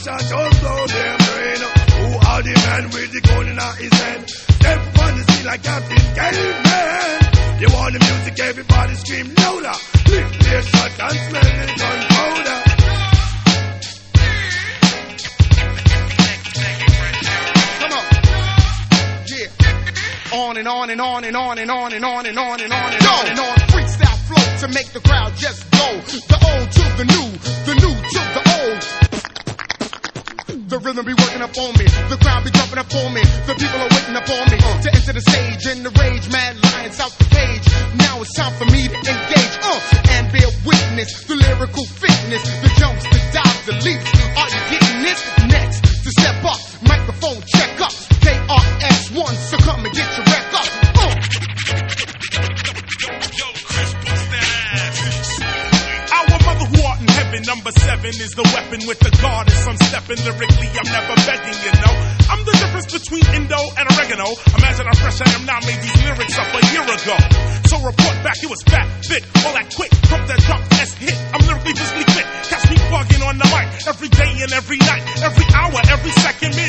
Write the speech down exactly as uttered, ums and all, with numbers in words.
shot just blow them brain. Who are the man with the gun in his hand? Step on the scene like Captain Caveman. You want the music, everybody scream louder. Lift their shot and smell the gunpowder. Come on. Yeah. On and on and on and on and on and on and on and on and on and on. Freestyle flow to make the crowd just go. The old to the new, the new to the old. The rhythm be working up on me. The crowd be jumping up on me. The people are waiting up on me uh, to enter the stage in the rage. Mad lions out the cage. Now it's time for me to engage uh, and bear witness. The lyrical fitness, the jumps, the dives, the leaps. Are you getting this? Next to step up, microphone check up. K R S One, so come and get your wreck up. Uh. Yo, Chris, bust that ass. Our mother who art in heaven, number seven is the weapon with the goddess. I'm stepping lyrically, I'm never begging, you know. I'm the difference between Indo and oregano. Imagine how fresh I am now, made these lyrics up a year ago. So report back, it was fat, fit, all that quick. Pump that drop, S hit, I'm lyrically physically fit. Catch me bugging on the mic, every day and every night, every hour, every second,